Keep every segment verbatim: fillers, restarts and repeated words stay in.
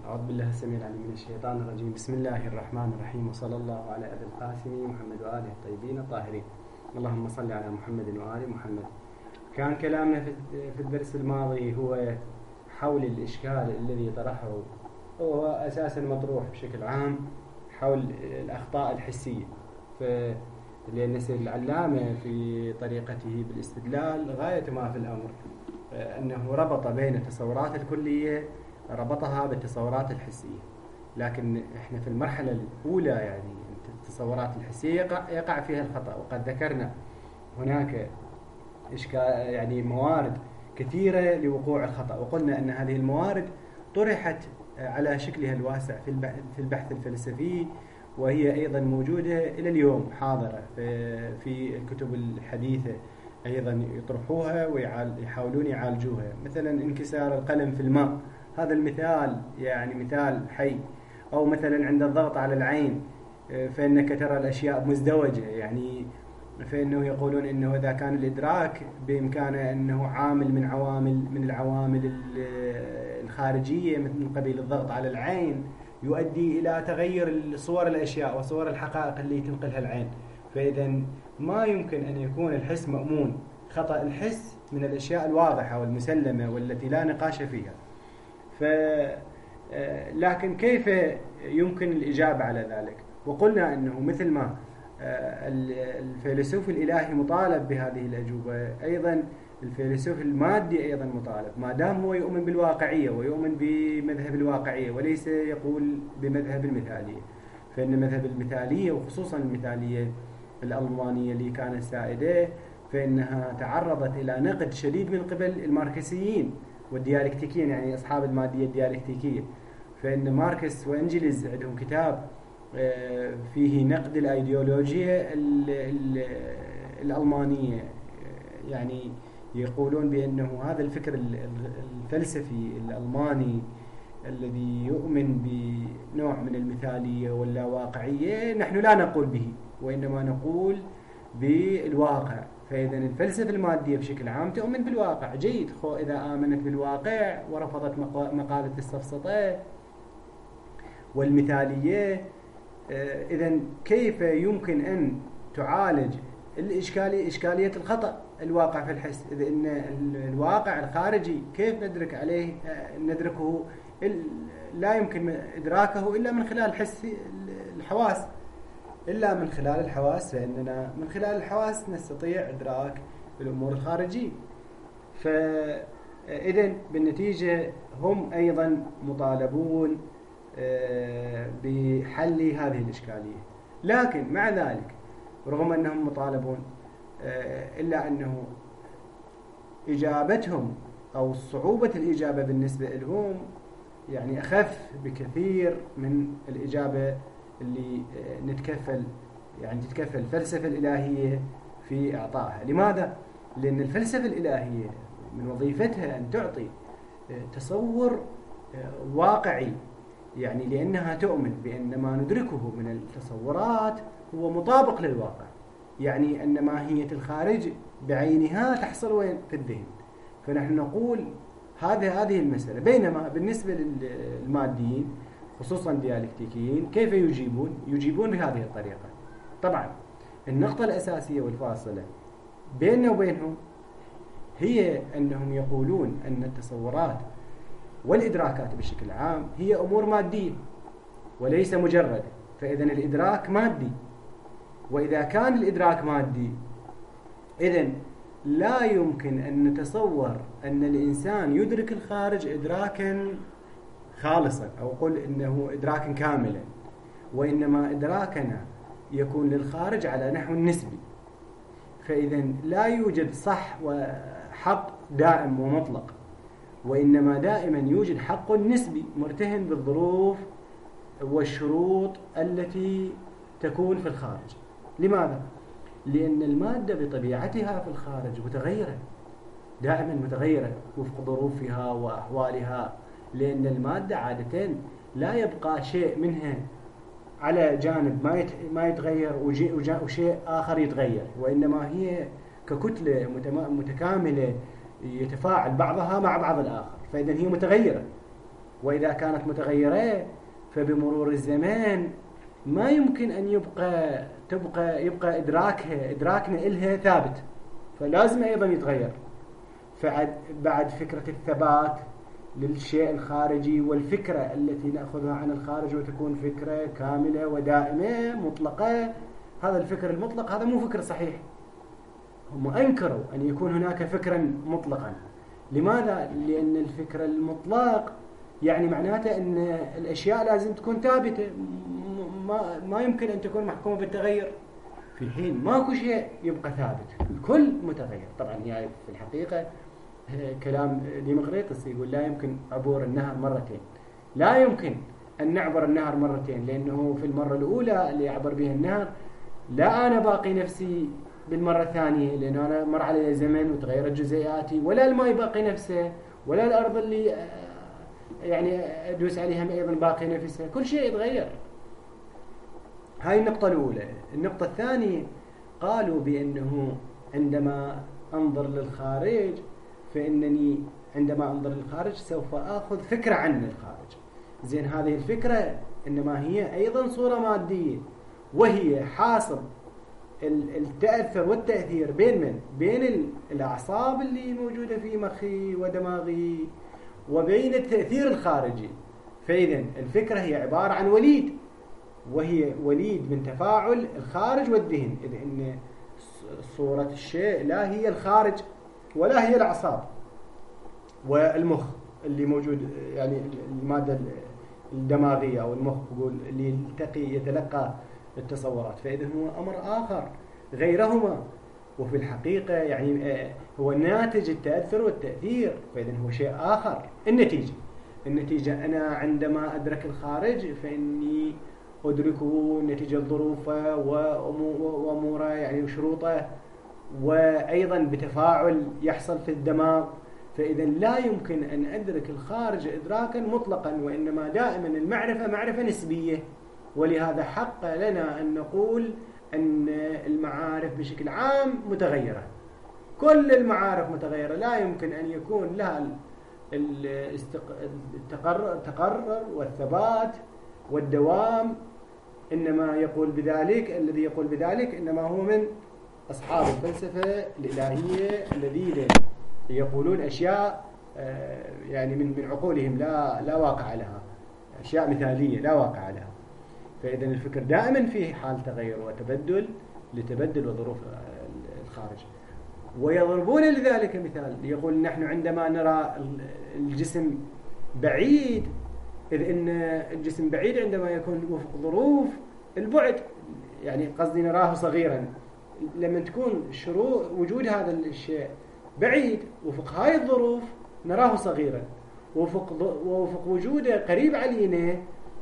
أعوذ بالله السميع العليم من الشيطان الرجيم. بسم الله الرحمن الرحيم، وصلى الله على أبي القاسم محمد وآله الطيبين الطاهرين. اللهم صل على محمد وآل محمد. كان كلامنا في الدرس الماضي هو حول الإشكال الذي طرحه، وهو أساسا مطروح بشكل عام حول الأخطاء الحسية. لأن سيد العلامة في طريقته بالاستدلال غاية ما في الأمر أنه ربط بين التصورات الكلية، ربطها بالتصورات الحسية. لكن احنا في المرحلة الأولى يعني التصورات الحسية يقع, يقع فيها الخطأ، وقد ذكرنا هناك إشكال يعني موارد كثيرة لوقوع الخطأ، وقلنا أن هذه الموارد طرحت على شكلها الواسع في البحث الفلسفي، وهي أيضا موجودة إلى اليوم حاضرة في الكتب الحديثة، أيضا يطرحوها ويحاولون يعالجوها. مثلا انكسار القلم في الماء، هذا المثال يعني مثال حي. أو مثلا عند الضغط على العين فإنك ترى الأشياء مزدوجة، يعني فإنه يقولون إنه إذا كان الإدراك بإمكانه أنه عامل من عوامل من العوامل الخارجية من قبيل الضغط على العين يؤدي إلى تغير صور الأشياء وصور الحقائق اللي تنقلها العين، فإذا ما يمكن أن يكون الحس مأمون. خطأ الحس من الأشياء الواضحة والمسلمة والتي لا نقاش فيها. ف لكن كيف يمكن الإجابة على ذلك؟ وقلنا أنه مثل ما الفيلسوف الإلهي مطالب بهذه الأجوبة، أيضا الفيلسوف المادي أيضا مطالب، ما دام هو يؤمن بالواقعية ويؤمن بمذهب الواقعية وليس يقول بمذهب المثالية. فإن مذهب المثالية وخصوصا المثالية الألمانية اللي كانت سائدة فإنها تعرضت إلى نقد شديد من قبل الماركسيين والديالكتيكيين، يعني أصحاب المادية الديالكتيكية. فإن ماركس وإنجلز عندهم كتاب فيه نقد الأيديولوجية الألمانية، يعني يقولون بأنه هذا الفكر الفلسفي الألماني الذي يؤمن بنوع من المثالية واللاواقعية نحن لا نقول به، وإنما نقول بالواقع. فإذا الفلسفة المادية بشكل عام تؤمن بالواقع، جيد، خو إذا آمنت بالواقع ورفضت مقالة السفسطة والمثالية، إذن كيف يمكن أن تعالج الإشكالية إشكالية الخطأ الواقع في الحس؟ إذا إن الواقع الخارجي كيف ندرك عليه ندركه؟ لا يمكن إدراكه إلا من خلال حس الحواس، إلا من خلال الحواس، فإننا من خلال الحواس نستطيع إدراك الأمور الخارجية. فإذن بالنتيجة هم أيضا مطالبون بحل هذه الإشكالية. لكن مع ذلك رغم أنهم مطالبون إلا أنه إجابتهم أو صعوبة الإجابة بالنسبة لهم يعني أخف بكثير من الإجابة اللي نتكفل يعني تتكفل الفلسفة الإلهية في إعطائها. لماذا؟ لأن الفلسفة الإلهية من وظيفتها أن تعطي تصور واقعي، يعني لأنها تؤمن بأن ما ندركه من التصورات هو مطابق للواقع، يعني أن ماهية الخارج بعينها تحصل وين؟ في الذهن. فنحن نقول هذه هذه المسألة. بينما بالنسبة للماديين خصوصا الديالكتيكيين كيف يجيبون؟ يجيبون بهذه الطريقة. طبعا النقطة الأساسية والفاصلة بيننا وبينهم هي أنهم يقولون أن التصورات والإدراكات بشكل عام هي أمور مادية وليس مجرد، فإذا الإدراك مادي. وإذا كان الإدراك مادي إذن لا يمكن أن نتصور أن الإنسان يدرك الخارج إدراكا خالصا أو قل إنه إدراكا كاملا، وإنما إدراكنا يكون للخارج على نحو نسبي. فإذا لا يوجد صح وحق دائم ومطلق، وإنما دائما يوجد حق نسبي مرتهن بالظروف والشروط التي تكون في الخارج. لماذا؟ لأن المادة بطبيعتها في الخارج متغيرة، دائما متغيرة وفق ظروفها وأحوالها، لأن المادة عادة لا يبقى شيء منها على جانب ما ما يتغير وشيء آخر يتغير، وإنما هي ككتلة متكاملة يتفاعل بعضها مع بعض الآخر، فإذا هي متغيرة. وإذا كانت متغيرة فبمرور الزمان ما يمكن أن يبقى تبقى يبقى إدراكها إدراكنا إلها ثابت، فلازم أيضا يتغير. فعد بعد فكرة الثبات للشيء الخارجي والفكرة التي نأخذها عن الخارج وتكون فكرة كاملة ودائمة مطلقة، هذا الفكر المطلق هذا مو فكر صحيح. هم أنكروا أن يكون هناك فكرا مطلقا. لماذا؟ لأن الفكر المطلق يعني معناته أن الأشياء لازم تكون ثابتة، ما, ما يمكن أن تكون محكومة بالتغير، في حين ماكو شيء يبقى ثابت، الكل متغير. طبعا يعني في الحقيقة كلام ديمقريطس يقول لا يمكن عبور النهر مرتين، لا يمكن أن نعبر النهر مرتين، لأنه في المرة الأولى اللي أعبر بها النهر لا أنا باقي نفسي بالمرة الثانية، لأنه أنا مر علي زمن وتغيرت جزيئاتي، ولا الماء باقي نفسه، ولا الأرض اللي يعني أدوس عليها أيضا باقي نفسها، كل شيء يتغير. هاي النقطة الأولى. النقطة الثانية قالوا بأنه عندما أنظر للخارج فإنني عندما أنظر للخارج سوف أخذ فكرة عن الخارج. زين، هذه الفكرة إنما هي أيضا صورة مادية، وهي حاصل التأثر والتأثير بين من؟ بين الأعصاب اللي موجودة في مخي ودماغي وبين التأثير الخارجي. فإذا الفكرة هي عبارة عن وليد، وهي وليد من تفاعل الخارج والذهن، إذ إن صورة الشيء لا هي الخارج ولا هي الأعصاب والمخ اللي موجود، يعني المادة الدماغية أو المخ بقول اللي يلتقي يتلقى التصورات، فإذا هو أمر آخر غيرهما. وفي الحقيقة يعني هو ناتج التأثر والتأثير، فإذا هو شيء آخر. النتيجة النتيجة أنا عندما أدرك الخارج فإني أدركه نتيجة ظروفه وأموره يعني وشروطه، وأيضا بتفاعل يحصل في الدماغ. فإذا لا يمكن أن أدرك الخارج إدراكا مطلقا، وإنما دائما المعرفة معرفة نسبية. ولهذا حق لنا أن نقول أن المعارف بشكل عام متغيرة، كل المعارف متغيرة، لا يمكن أن يكون لها التقرر والثبات والدوام. إنما يقول بذلك الذي يقول بذلك إنما هو من أصحاب الفلسفة الإلهية الذين يقولون أشياء يعني من من عقولهم لا لا واقع لها، أشياء مثالية لا واقع لها. فإذا الفكر دائما فيه حال تغير وتبدل لتبدل وظروف الخارج. ويضربون لذلك مثال، يقول نحن عندما نرى الجسم بعيد، إذ إن الجسم بعيد عندما يكون وفق ظروف البعد، يعني قصدي نراه صغيرا، لما تكون شروط وجود هذا الشيء بعيد وفق هاي الظروف نراه صغيرا، وفق وفق وجوده قريب علينا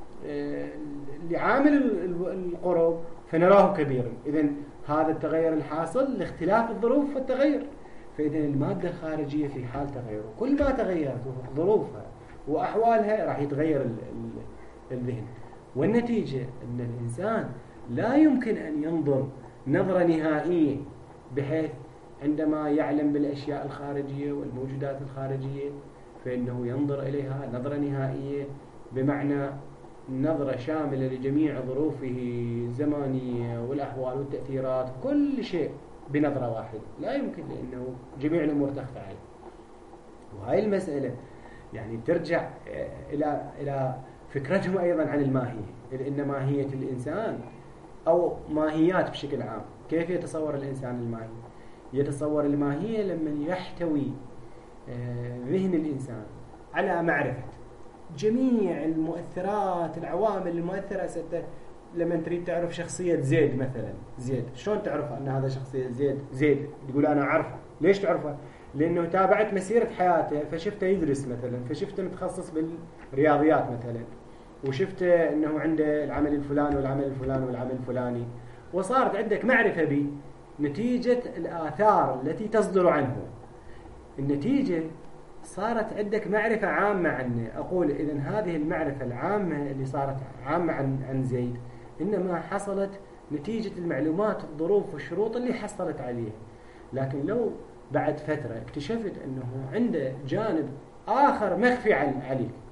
لعامل القرب فنراه كبيرا. إذن هذا التغير الحاصل لاختلاف الظروف والتغير. فإذن المادة الخارجية في حال تغير، كل ما تغيرت وفق ظروفها وأحوالها راح يتغير الذهن. والنتيجة أن الإنسان لا يمكن أن ينظر نظرة نهائية، بحيث عندما يعلم بالأشياء الخارجية والموجودات الخارجية فإنه ينظر إليها نظرة نهائية، بمعنى نظرة شاملة لجميع ظروفه الزمانية والأحوال والتأثيرات، كل شيء بنظرة واحدة، لا يمكن، لأنه جميع الأمور تخفى عليه. وهاي المسألة يعني ترجع إلى إلى فكرتهم أيضا عن الماهية، إذ إن ماهية الإنسان أو ماهيات بشكل عام. كيف يتصور الإنسان الماهية؟ يتصور الماهية لما يحتوي ذهن الإنسان على معرفة جميع المؤثرات العوامل المؤثرة. ستة لما تريد تعرف شخصية زيد مثلا، زيد شلون تعرف أن هذا شخصية زيد؟ زيد تقول أنا أعرفه. ليش تعرفه؟ لأنه تابعت مسيرة حياته، فشفته يدرس مثلا، فشفته متخصص بالرياضيات مثلا، وشفته أنه عنده العمل الفلاني والعمل الفلاني والعمل الفلاني، وصارت عندك معرفة به نتيجة الآثار التي تصدر عنه. النتيجة صارت عندك معرفة عامة عنه. أقول إذن هذه المعرفة العامة اللي صارت عامة عن عن زيد إنما حصلت نتيجة المعلومات الظروف والشروط اللي حصلت عليه. لكن لو بعد فترة اكتشفت أنه عنده جانب آخر مخفي عليك،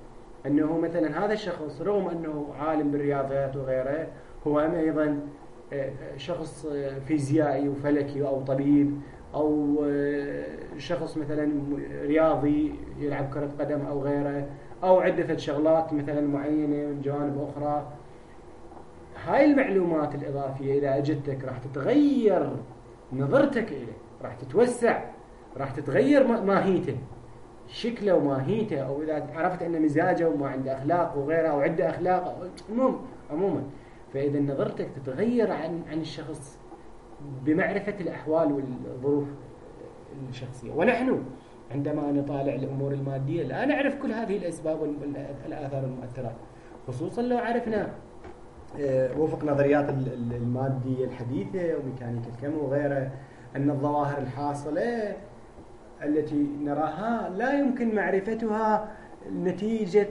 أنه مثلا هذا الشخص رغم أنه عالم بالرياضيات وغيره هو أيضا شخص فيزيائي وفلكي أو طبيب أو شخص مثلا رياضي يلعب كرة قدم أو غيره أو عدة شغلات مثلا معينة من جوانب أخرى. هاي المعلومات الإضافية إذا أجتك راح تتغير نظرتك إليه، راح تتوسع، راح تتغير ماهيته، شكله وماهيته، أو إذا عرفت أن مزاجه وما عنده أخلاق وغيره أو عنده أخلاق عموما عموما فإذا نظرتك تتغير عن عن الشخص بمعرفة الأحوال والظروف الشخصية. ونحن عندما نطالع الأمور المادية لا نعرف كل هذه الأسباب والآثار المؤثرات، خصوصا لو عرفنا وفق نظريات المادية الحديثة وميكانيك الكم وغيرها أن الظواهر الحاصلة التي نراها لا يمكن معرفتها نتيجة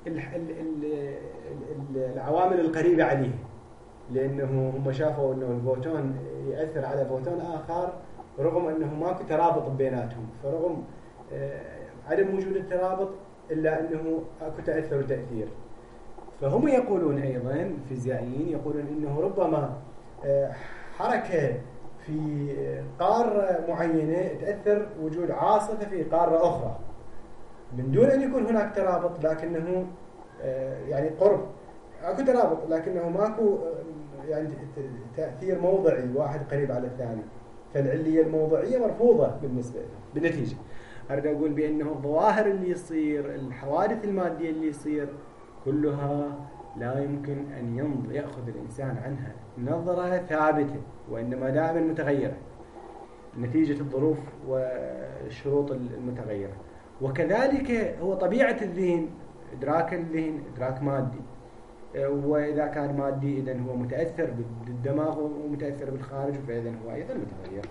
العوامل القريبة عليه، لأنه هم شافوا أنه الفوتون يأثر على فوتون آخر رغم أنه ماكو ترابط بيناتهم، فرغم عدم وجود الترابط إلا أنه أكو تأثر وتأثير. فهم يقولون أيضا الفيزيائيين يقولون أنه ربما حركة في قارة معينة تأثر وجود عاصفة في قارة أخرى من دون أن يكون هناك ترابط، لكنه يعني قرب أكو ترابط لكنه ماكو يعني تأثير موضعي واحد قريب على الثاني، فالعلية الموضعية مرفوضة بالنسبة له. بالنتيجة أريد أقول بأنه الظواهر اللي يصير، الحوادث المادية اللي يصير، كلها لا يمكن أن يأخذ الإنسان عنها نظرة ثابتة، وإنما دائما متغيرة نتيجة الظروف والشروط المتغيرة. وكذلك هو طبيعة الذهن، إدراك الذهن إدراك مادي، وإذا كان مادي إذن هو متأثر بالدماغ ومتأثر بالخارج، فإذن هو أيضا متغير.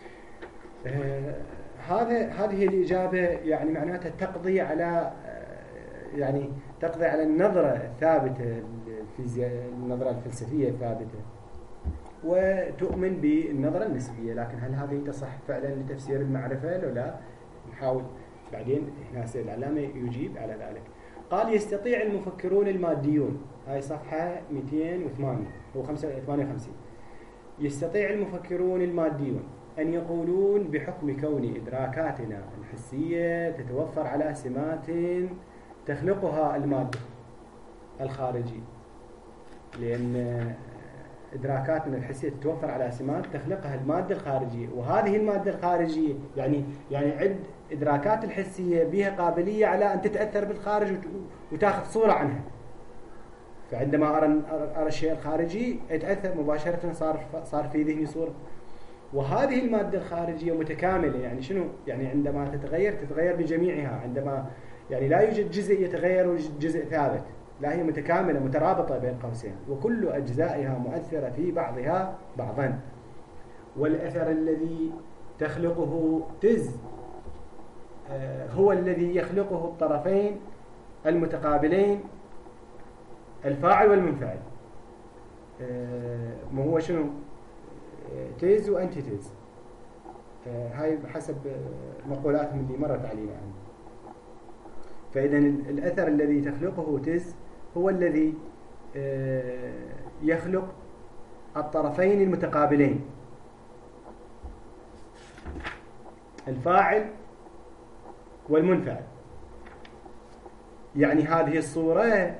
هذا هذه الإجابة يعني معناتها تقضي على يعني تقضي على النظرة الثابتة الفيزياء، النظرة الفلسفية الثابتة، وتؤمن بالنظرة النسبية. لكن هل هذه تصح فعلا لتفسير المعرفة لو لا؟ نحاول بعدين. هنا سيد العلامة يجيب على ذلك. قال يستطيع المفكرون الماديون، هاي صفحة مئتين وثمانية وثمانية وخمسين، يستطيع المفكرون الماديون أن يقولون بحكم كون إدراكاتنا الحسية تتوفر على سمات تخلقها المادة الخارجية، لأن إدراكاتنا الحسية تتوفر على سمات تخلقها المادة الخارجية، وهذه المادة الخارجية يعني يعني عد إدراكات الحسية بها قابلية على أن تتأثر بالخارج وتأخذ صورة عنها. فعندما أرى أرى الشيء الخارجي أتأثر مباشرة، صار صار في ذهني صورة. وهذه المادة الخارجية متكاملة، يعني شنو؟ يعني عندما تتغير تتغير بجميعها، عندما يعني لا يوجد جزء يتغير ويوجد جزء ثابت، لا هي متكاملة مترابطة بين قوسين، وكل أجزائها مؤثرة في بعضها بعضا. والأثر الذي تخلقه تز هو الذي يخلقه الطرفين المتقابلين الفاعل والمنفعل. ما هو شنو؟ تيز وأنتي تيز، هاي بحسب مقولاتهم اللي مرت علينا عنه. فإذا الأثر الذي تخلقه تز هو الذي يخلق الطرفين المتقابلين الفاعل والمنفعل. يعني هذه الصورة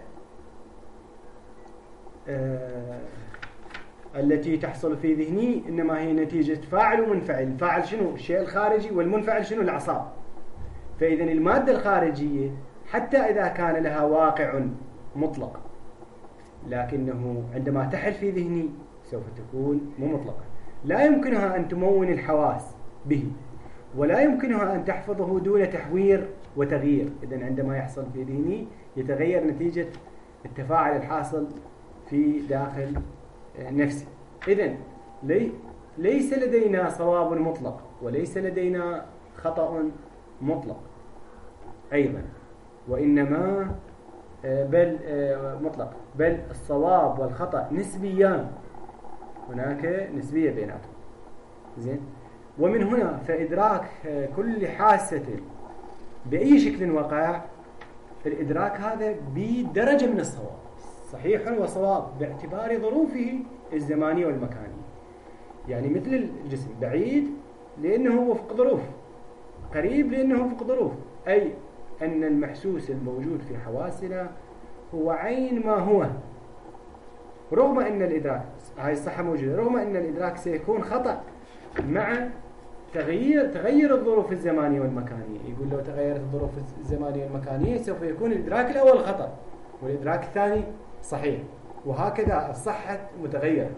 التي تحصل في ذهني إنما هي نتيجة فاعل ومنفعل. الفاعل شنو؟ الشيء الخارجي، والمنفعل شنو؟ الأعصاب. فإذا المادة الخارجية حتى إذا كان لها واقع مطلق، لكنه عندما تحل في ذهني سوف تكون مو مطلقة، لا يمكنها أن تمون الحواس به، ولا يمكنها أن تحفظه دون تحوير وتغيير. إذن عندما يحصل في ذهني يتغير نتيجة التفاعل الحاصل في داخل نفسي. إذن لي ليس لدينا صواب مطلق، وليس لدينا خطأ مطلق أيضا، وإنما بل مطلق بل الصواب والخطأ نسبيان، هناك نسبية بيناتهم. زين. ومن هنا فإدراك كل حاسة بأي شكل وقع الإدراك هذا بدرجة من الصواب، صحيح وصواب باعتبار ظروفه الزمانية والمكانية. يعني مثل الجسم بعيد لأنه وفق ظروف، قريب لأنه وفق ظروف، أي أن المحسوس الموجود في حواسنا هو عين ما هو، رغم أن الإدراك هاي الصحة موجودة، رغم أن الإدراك سيكون خطأ مع تغيير تغير الظروف الزمانية والمكانية. يقول لو تغيرت الظروف الزمانية والمكانية سوف يكون الإدراك الأول خطأ والإدراك الثاني صحيح، وهكذا الصحة متغيرة،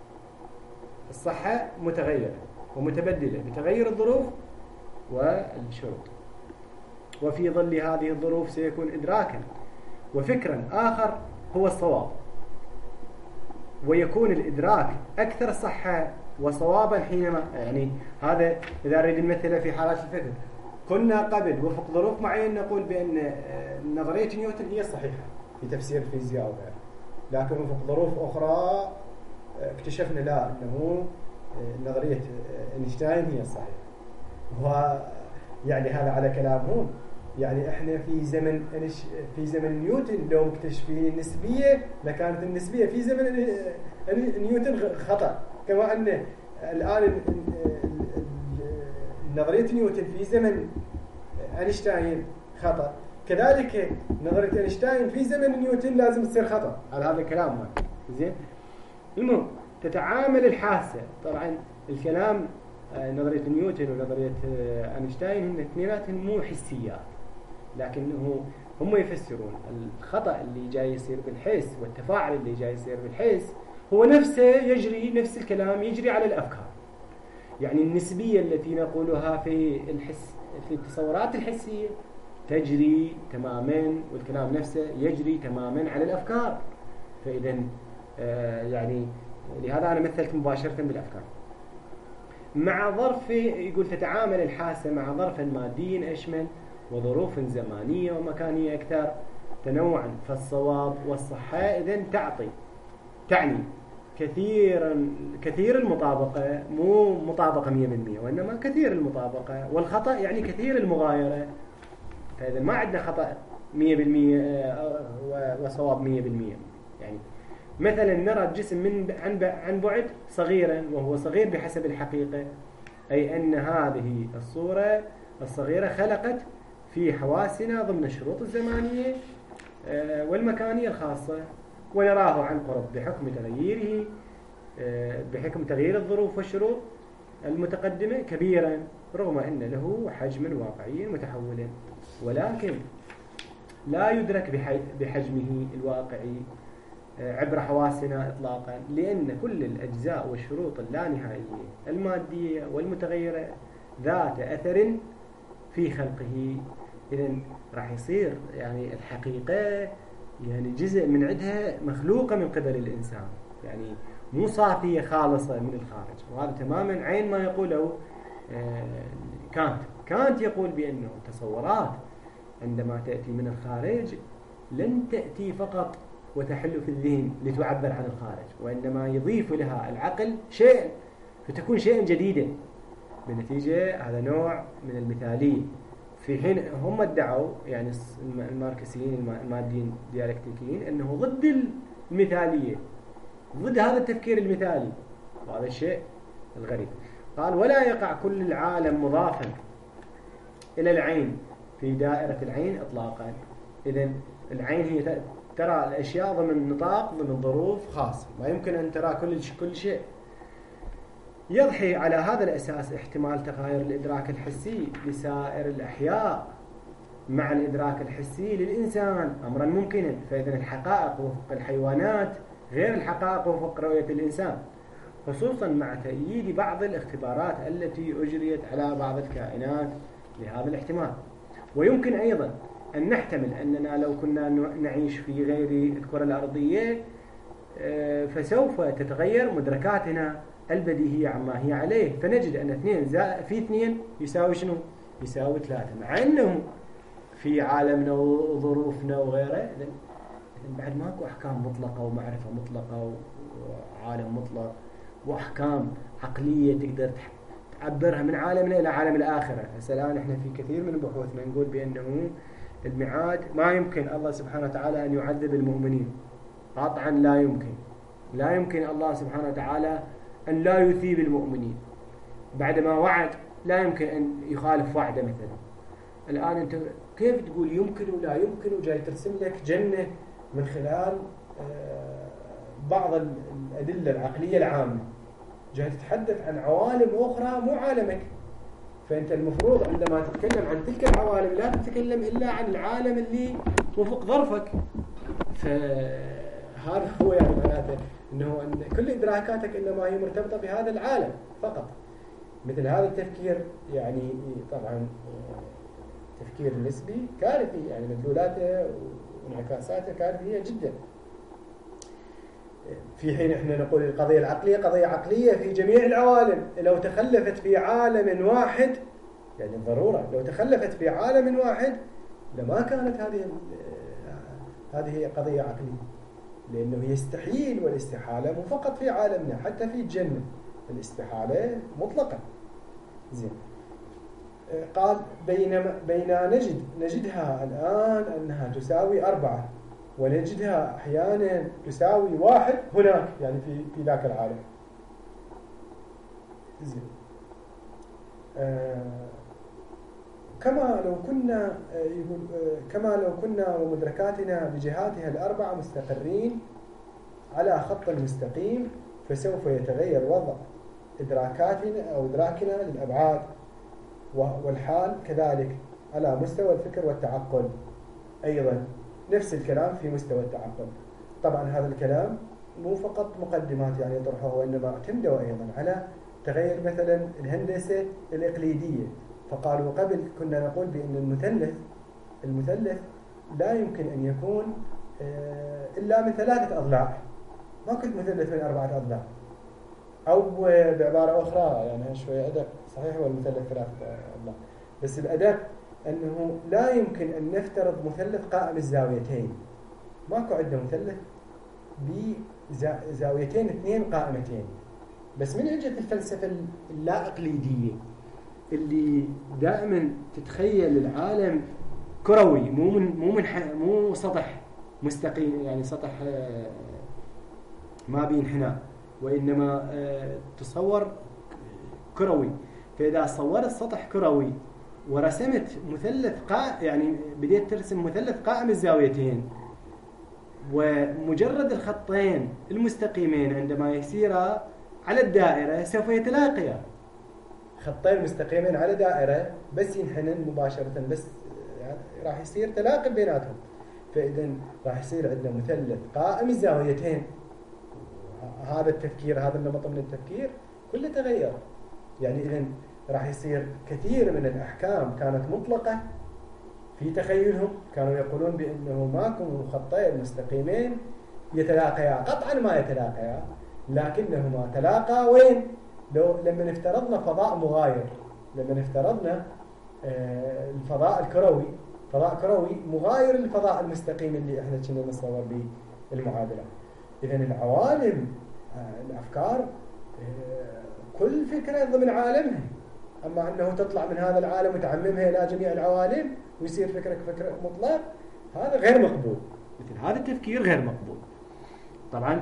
الصحة متغيرة ومتبدلة بتغير الظروف والشروط. وفي ظل هذه الظروف سيكون إدراكا وفكرا آخر هو الصواب، ويكون الإدراك أكثر صحة وصوابا حينما، يعني هذا إذا نريد نمثله في حالات الفكر، كنا قبل وفق ظروف معينة نقول بأن نظرية نيوتن هي الصحيحة في تفسير الفيزياء وغيره، لكن وفق ظروف أخرى اكتشفنا لا، أنه نظرية أينشتاين هي الصحيحة. ويعني هذا على كلامهم، يعني احنا في زمن في زمن نيوتن لو مكتشفين النسبية لكانت النسبية في زمن نيوتن خطأ، كما أن الآن نظرية نيوتن في زمن أينشتاين خطأ، كذلك نظرية أينشتاين في زمن نيوتن لازم تصير خطأ. على هذا الكلام ما زين. المهم تتعامل الحاسة، طبعا الكلام نظرية نيوتن ونظرية أينشتاين هن اثنيناتهم مو حسيات، لكنه هم يفسرون الخطأ اللي جاي يصير بالحس والتفاعل اللي جاي يصير بالحس هو نفسه يجري، نفس الكلام يجري على الأفكار. يعني النسبية التي نقولها في الحس في التصورات الحسية تجري تماما، والكلام نفسه يجري تماما على الأفكار. فإذا آه يعني لهذا أنا مثلت مباشرة بالأفكار. مع ظرف، يقول تتعامل الحاسة مع ظرف مادي أشمل وظروف زمانية ومكانية أكثر تنوعا، فالصواب والصحة إذن تعطي تعني كثيرا كثير المطابقة، مو مطابقة مية بالمية وإنما كثير المطابقة، والخطأ يعني كثير المغايرة. فإذا ما عندنا خطأ مية بالمية وصواب مية بالمية. يعني مثلا نرى الجسم من عن بعد صغيرا وهو صغير بحسب الحقيقة، أي أن هذه الصورة الصغيرة خلقت في حواسنا ضمن الشروط الزمانية والمكانية الخاصة، ونراه عن قرب بحكم تغييره بحكم تغيير الظروف والشروط المتقدمة كبيرا، رغم أن له حجم واقعي متحول، ولكن لا يدرك بحجمه الواقعي عبر حواسنا إطلاقا، لأن كل الأجزاء والشروط اللانهائية المادية والمتغيرة ذات أثر في خلقه. إذن راح يصير يعني الحقيقة يعني جزء من عندها مخلوقة من قبل الإنسان، يعني مو صافية خالصة من الخارج. وهذا تماما عين ما يقوله كانت. كانت يقول بأنه تصورات عندما تأتي من الخارج لن تأتي فقط وتحل في الذهن لتعبر عن الخارج، وإنما يضيف لها العقل شيء فتكون شيئا جديدا. بنتيجة هذا نوع من المثالية، في حين هم ادعوا يعني الماركسيين الماديين ديالكتيكيين أنه ضد المثالية، ضد هذا التفكير المثالي، وهذا الشيء الغريب. قال ولا يقع كل العالم مضافا إلى العين في دائرة العين إطلاقا. إذن العين هي ترى الأشياء ضمن نطاق ضمن ظروف خاصة، ما يمكن أن ترى كل كل شيء. يضحي على هذا الأساس احتمال تغاير الإدراك الحسي لسائر الأحياء مع الإدراك الحسي للإنسان أمرا ممكنا. فإذن الحقائق وفق الحيوانات غير الحقائق وفق رؤية الإنسان، خصوصا مع تأييد بعض الاختبارات التي أجريت على بعض الكائنات لهذا الاحتمال. ويمكن أيضا أن نحتمل أننا لو كنا نعيش في غير الكرة الأرضية فسوف تتغير مدركاتنا البديهية عما هي عليه، فنجد أن اثنين في اثنين يساوي شنو؟ يساوي ثلاثة، مع أنه في عالمنا وظروفنا وغيره بعد ماكو أحكام مطلقة ومعرفة مطلقة وعالم مطلق وأحكام عقلية تقدر تعبرها من عالمنا إلى عالم الآخرة. هسه الآن إحنا في كثير من بحوثنا نقول بأنه الميعاد ما يمكن الله سبحانه وتعالى أن يعذب المؤمنين، قطعا لا يمكن. لا يمكن الله سبحانه وتعالى أن لا يثيب المؤمنين بعدما وعد، لا يمكن أن يخالف وعده. مثلا الآن أنت كيف تقول يمكن ولا يمكن، وجاي ترسم لك جنة من خلال بعض الأدلة العقلية العامة، جاي تتحدث عن عوالم أخرى مو عالمك. فأنت المفروض عندما تتكلم عن تلك العوالم لا تتكلم إلا عن العالم اللي وفق ظرفك. فهذا هو يعني معناته أنه أن كل إدراكاتك إنما هي مرتبطة بهذا العالم فقط. مثل هذا التفكير يعني طبعا تفكير نسبي كارثي، يعني مدلولاته وانعكاساته كارثية جدا. في حين احنا نقول القضية العقلية قضية عقلية في جميع العوالم، لو تخلفت في عالم واحد يعني الضرورة لو تخلفت في عالم واحد لما كانت هذه هذه قضية عقلية، لأنه يستحيل والاستحالة مو فقط في عالمنا، حتى في الجنة الاستحالة مطلقة. زين، قال بينما بينا نجد نجدها الآن أنها تساوي أربعة، ونجدها أحيانا تساوي واحد هناك، يعني في في ذاك العالم. زين، آه كما لو كنا آه يقول آه كما لو كنا ومدركاتنا بجهاتها الأربعة مستقرين على خط مستقيم، فسوف يتغير وضع إدراكاتنا أو إدراكنا للأبعاد، والحال كذلك على مستوى الفكر والتعقل أيضا. نفس الكلام في مستوى التعقل. طبعا هذا الكلام مو فقط مقدمات يعني يطرحه، وإنما اعتمدوا أيضا على تغير مثلا الهندسة الإقليدية. فقالوا قبل كنا نقول بأن المثلث المثلث لا يمكن أن يكون إلا من ثلاثة أضلاع، ما كنت مثلث من أربعة أضلاع. أو بعبارة أخرى يعني شوية أدق، صحيح هو المثلث ثلاثة أضلاع، بس الأدق أنه لا يمكن أن نفترض مثلث قائم الزاويتين. ماكو عندنا مثلث بزاويتين اثنين قائمتين. بس من أجل الفلسفة اللا إقليدية اللي دائما تتخيل العالم كروي، مو من مو من مو سطح مستقيم، يعني سطح ما بينحنى، وإنما تصور كروي. فإذا صورت سطح كروي ورسمت مثلث قائم، يعني بديت ترسم مثلث قائم الزاويتين، ومجرد الخطين المستقيمين عندما يسيرا على الدائرة سوف يتلاقيا. خطين مستقيمين على دائرة بس ينحنن مباشرة، بس يعني راح يصير تلاقي بيناتهم. فإذا راح يصير عندنا مثلث قائم الزاويتين. هذا التفكير، هذا النمط من التفكير كله تغير. يعني إذن راح يصير كثير من الأحكام كانت مطلقة في تخيلهم، كانوا يقولون بأنه ماكو خطين مستقيمين يتلاقيا، قطعا ما يتلاقيا، لكنهما تلاقى وين؟ لو لما افترضنا فضاء مغاير، لما افترضنا آه الفضاء الكروي، فضاء كروي مغاير للفضاء المستقيم اللي احنا كنا نصور به المعادلة. إذن العوالم آه الأفكار آه كل فكرة ضمن عالمها، أما أنه تطلع من هذا العالم وتعممها إلى جميع العوالم ويصير فكرك فكرة مطلق، هذا غير مقبول. مثل هذا التفكير غير مقبول. طبعا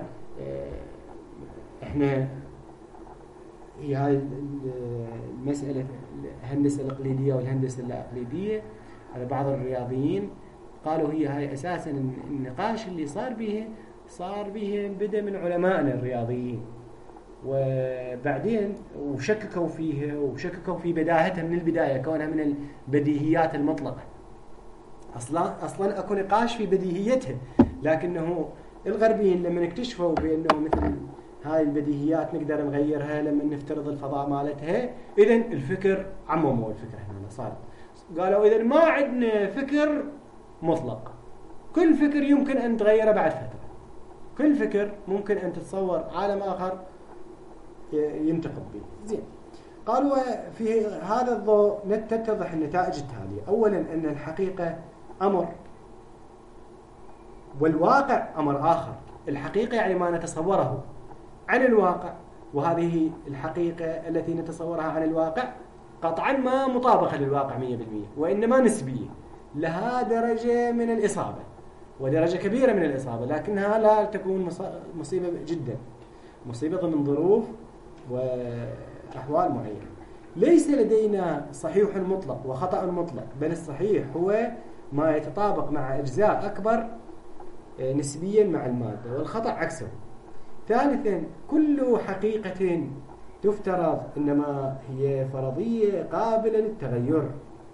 إحنا هي هذه المسألة الهندسة الإقليدية والهندسة اللا إقليدية، على بعض الرياضيين قالوا هي هاي أساسا النقاش اللي صار به صار به بدأ من علمائنا الرياضيين، وبعدين وشككوا فيها وشككوا في بداهتها من البداية، كونها من البديهيات المطلقة. أصلا أصلا أكو نقاش في بديهيتها، لكنه الغربيين لما اكتشفوا بأنه مثل هاي البديهيات نقدر نغيرها لما نفترض الفضاء مالتها، إذن الفكر عمموا الفكرة هنا صار قالوا إذن ما عندنا فكر مطلق، كل فكر يمكن أن تغيره بعد فترة، كل فكر ممكن أن تتصور عالم آخر ينتقد به. زين، قالوا في هذا الضوء تتضح النتائج التالية. أولا أن الحقيقة أمر والواقع أمر آخر. الحقيقة يعني ما نتصوره عن الواقع، وهذه الحقيقة التي نتصورها عن الواقع قطعا ما مطابقة للواقع مية بالمية، وإنما نسبية. لها درجة من الإصابة ودرجة كبيرة من الإصابة، لكنها لا تكون مصيبة جدا، مصيبة ضمن ظروف وأحوال معينة. ليس لدينا صحيح مطلق وخطأ مطلق، بل الصحيح هو ما يتطابق مع أجزاء أكبر نسبيا مع المادة، والخطأ عكسه. ثالثا، كل حقيقة تفترض إنما هي فرضية قابلة للتغير،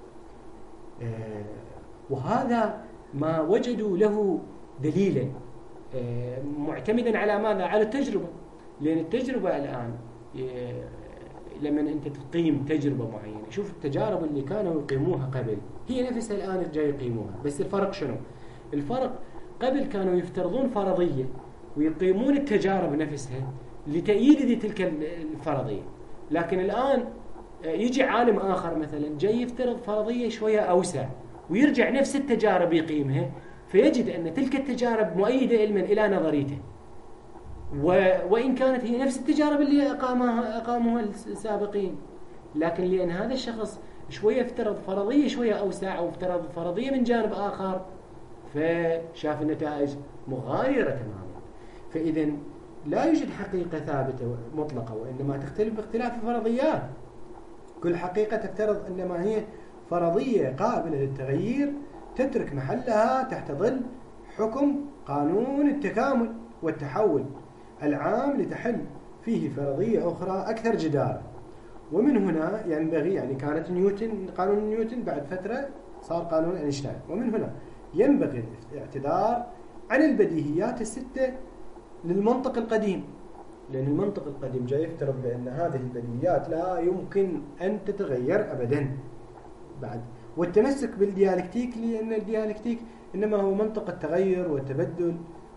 وهذا ما وجدوا له دليلا معتمدا على ماذا؟ على التجربة. لأن التجربة الآن لما أنت تقيم تجربة معينة، شوف التجارب اللي كانوا يقيموها قبل هي نفسها الآن جاي يقيموها، بس الفرق شنو؟ الفرق قبل كانوا يفترضون فرضية ويقيمون التجارب نفسها لتأييد تلك الفرضية، لكن الآن يجي عالم آخر مثلا جاي يفترض فرضية شوية أوسع ويرجع نفس التجارب يقيمها، فيجد أن تلك التجارب مؤيدة علما إلى نظريته، وإن كانت هي نفس التجارب اللي أقامها أقاموها السابقين، لكن لأن هذا الشخص شوية افترض فرضية شوية أوسع أو افترض فرضية من جانب آخر، فشاف النتائج مغايرة تماما. فإذا لا يوجد حقيقة ثابتة مطلقة، وإنما تختلف باختلاف الفرضيات. كل حقيقة تفترض إنما هي فرضية قابلة للتغيير تترك محلها تحت ظل حكم قانون التكامل والتحول العام لتحل فيه فرضية أخرى أكثر جدارة. ومن هنا ينبغي، يعني كانت نيوتن قانون نيوتن بعد فترة صار قانون أينشتاين، ومن هنا ينبغي الاعتذار عن البديهيات الستة للمنطق القديم، لأن المنطق القديم جاي يفترض بأن هذه البديهيات لا يمكن أن تتغير أبدا بعد، والتمسك بالديالكتيك، لأن الديالكتيك إنما هو منطق التغير والتبدل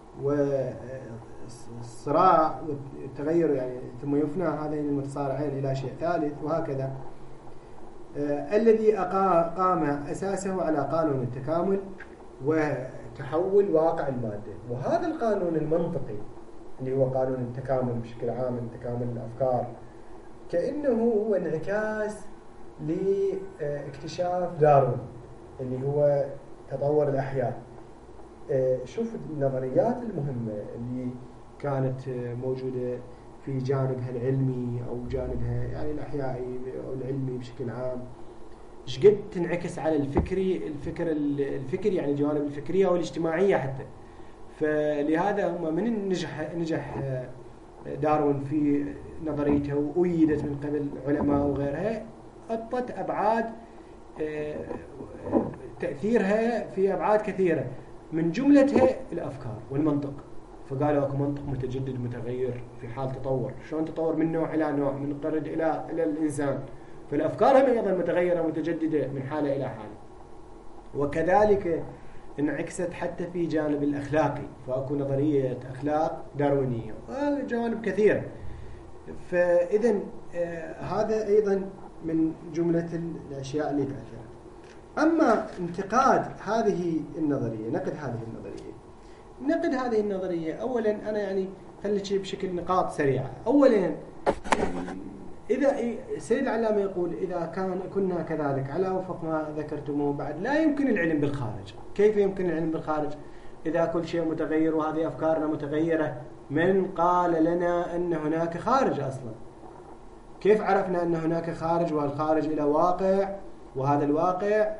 والصراع والتغير، يعني ثم يفنى هذين المتصارعين إلى شيء ثالث، وهكذا. آه الذي قام أساسه على قانون التكامل وتحول واقع المادة. وهذا القانون المنطقي اللي هو قانون التكامل بشكل عام، تكامل الأفكار، كأنه هو انعكاس لاكتشاف داروين اللي هو تطور الأحياء. شوف النظريات المهمة اللي كانت موجودة في جانبها العلمي أو جانبها يعني الأحيائي أو العلمي بشكل عام، ايش قد تنعكس على الفكري الفكر الفكري يعني الجوانب الفكرية والاجتماعية حتى. فلهذا هم من نجح نجح داروين في نظريته وأيدت من قبل علماء وغيرها، أطت أبعاد تأثيرها في أبعاد كثيرة، من جملتها الأفكار والمنطق. فقالوا أكو منطق متجدد متغير في حال تطور، شلون تطور من نوع إلى نوع، من قرد إلى إلى الإنسان، فالأفكار هم أيضا متغيرة متجددة من حالة إلى حالة. وكذلك انعكست حتى في جانب الأخلاقي، فأكو نظرية أخلاق داروينية وجوانب كثيرة. فإذا آه هذا أيضا من جملة الأشياء اللي تأثرت. أما انتقاد هذه النظرية، نقد هذه النظرية نقد هذه النظرية أولا أنا يعني خليك بشكل نقاط سريعة. أولا إذا سيد العلامة يقول إذا كان كنا كذلك على وفق ما ذكرتموه بعد لا يمكن العلم بالخارج. كيف يمكن العلم بالخارج إذا كل شيء متغير وهذه أفكارنا متغيرة؟ من قال لنا أن هناك خارج أصلا؟ كيف عرفنا أن هناك خارج والخارج إلى واقع، وهذا الواقع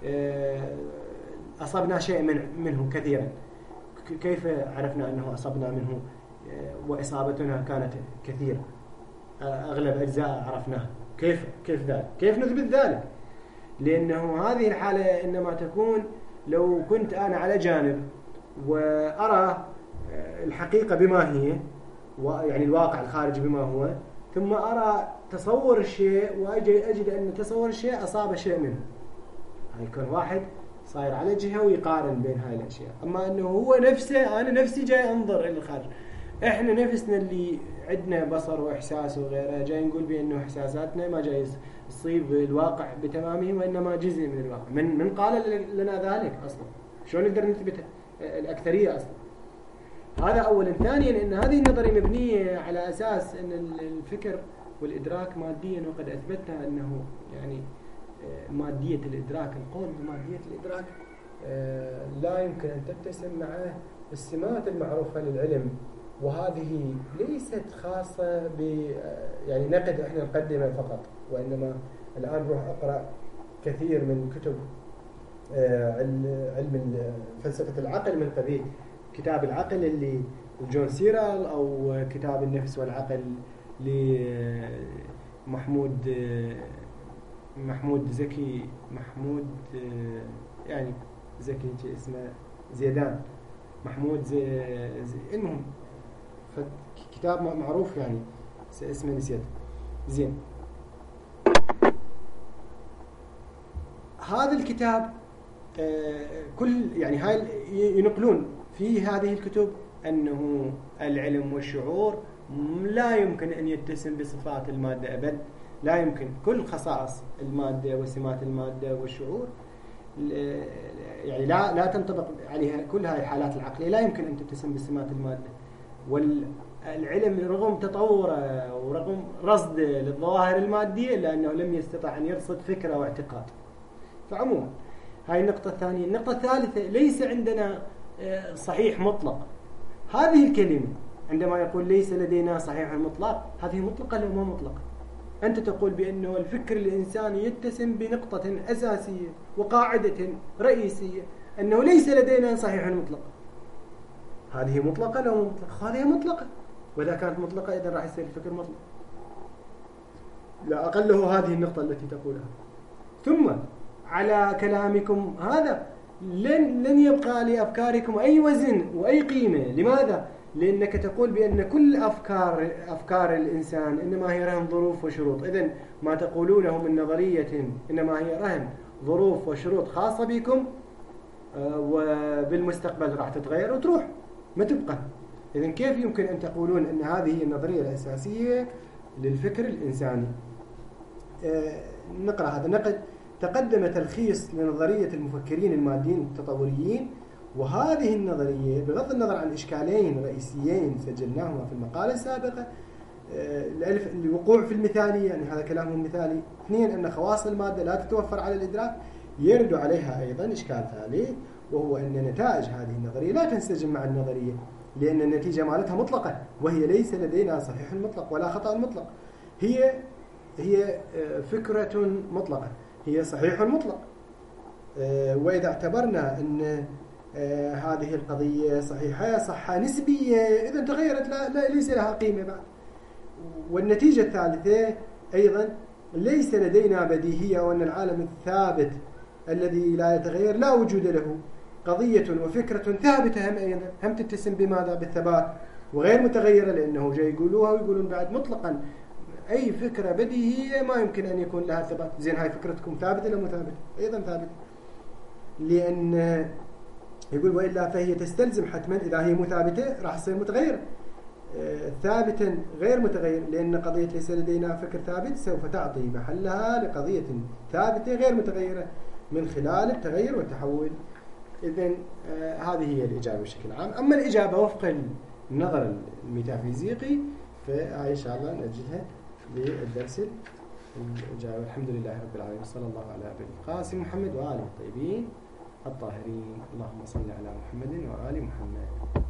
أصبنا شيء من منه كثيرا؟ كيف عرفنا أنه أصبنا منه وإصابتنا كانت كثيرة؟ أغلب أجزاء عرفناها. كيف كيف ذلك؟ كيف نثبت ذلك؟ لأنه هذه الحالة إنما تكون لو كنت أنا على جانب وأرى الحقيقة بما هي، يعني الواقع الخارجي بما هو، ثم أرى تصور الشيء وأجي أجد أن تصور الشيء أصاب شيء منه. يكون واحد صاير على جهة ويقارن بين هاي الأشياء. أما أنه هو نفسه، أنا نفسي جاي أنظر إلى الخارج. إحنا نفسنا اللي عندنا بصر وإحساس وغيره جاي نقول بأنه إحساساتنا ما جاي تصيب الواقع بتمامه، وإنما جزء من الواقع. من من قال لنا ذلك أصلا؟ شلون نقدر نثبت الأكثرية أصلا؟ هذا أولا. ثانيا أن هذه النظرية مبنية على أساس أن الفكر والإدراك ماديا، وقد أثبتنا أنه يعني مادية الإدراك. القول بمادية الإدراك لا يمكن أن تتسم مع السمات المعروفة للعلم، وهذه ليست خاصة ب يعني نقد احنا نقدمه فقط، وإنما الآن روح أقرأ كثير من كتب علم فلسفة العقل من قبيل كتاب العقل اللي جون سيرال، أو كتاب النفس والعقل لمحمود محمود زكي محمود يعني زكي اسمه زيدان محمود زي, زي المهم كتاب معروف يعني اسمه نسيت. زين، هذا الكتاب كل يعني هاي ينقلون في هذه الكتب أنه العلم والشعور لا يمكن أن يتسم بصفات المادة أبد، لا يمكن. كل خصائص المادة وسمات المادة والشعور يعني لا لا تنطبق عليها كل هذه الحالات العقلية، لا يمكن أن تتسم بسمات المادة. والعلم رغم تطوره ورغم رصده للظواهر المادية إلا أنه لم يستطع أن يرصد فكرة واعتقاد. فعموما هاي النقطة الثانية. النقطة الثالثة، ليس عندنا صحيح مطلق. هذه الكلمة عندما يقول ليس لدينا صحيح مطلق، هذه مطلقة لو ما مطلقة. أنت تقول بأنه الفكر الإنساني يتسم بنقطة أساسية وقاعدة رئيسية، أنه ليس لدينا صحيح مطلق. هذه مطلقة لو ما مطلقة؟ هذه مطلقة، وإذا كانت مطلقة إذا راح يصير الفكر مطلق. لا أقله هذه النقطة التي تقولها. ثم على كلامكم هذا لن لن يبقى لأفكاركم أي وزن وأي قيمة. لماذا؟ لأنك تقول بأن كل أفكار أفكار الإنسان إنما هي رهن ظروف وشروط. إذن ما تقولونه من نظرية إنما هي رهن ظروف وشروط خاصة بكم، وبالمستقبل راح تتغير وتروح ما تبقى. إذن كيف يمكن أن تقولون أن هذه هي النظرية الأساسية للفكر الإنساني؟ نقرأ هذا النقد. تقدم تلخيص لنظرية المفكرين الماديين التطوريين، وهذه النظرية بغض النظر عن إشكالين رئيسيين سجلناهما في المقالة السابقة: الوقوع في المثالية، يعني هذا كلامهم مثالي. اثنين، أن خواص المادة لا تتوفر على الإدراك. يرد عليها أيضا إشكال ثالث، وهو أن نتائج هذه النظرية لا تنسجم مع النظرية، لأن النتيجة مالتها مطلقة، وهي ليس لدينا صحيح مطلق ولا خطأ مطلق. هي هي فكرة مطلقة، هي صحيح مطلق. وإذا اعتبرنا أن هذه القضية صحيحة صحة نسبية، إذا تغيرت لا, لا ليس لها قيمة بعد. والنتيجة الثالثة أيضا: ليس لدينا بديهية، وأن العالم الثابت الذي لا يتغير لا وجود له. قضية وفكرة ثابتة هم أيضا هم تتسم بماذا؟ بالثبات، وغير متغيرة، لأنه جاي يقولوها ويقولون بعد مطلقا أي فكرة بديهية ما يمكن أن يكون لها ثبات. زين، هاي فكرتكم ثابتة ولا مو ثابتة؟ أيضا ثابتة، لأن يقول وإلا فهي تستلزم حتما إذا هي مثابتة راح تصير متغيرة. ثابتا غير متغير، لأن قضية ليس لدينا فكر ثابت سوف تعطي محلها لقضية ثابتة غير متغيرة من خلال التغير والتحول. إذن آه هذه هي الإجابة بشكل عام. أما الإجابة وفق النظر الميتافيزيقي فهاي إن شاء الله نأجلها للدرس الإجابة. الحمد لله رب العالمين، صلى الله على أبي القاسم محمد وآله الطيبين الطاهرين. اللهم صل على محمد وآل محمد.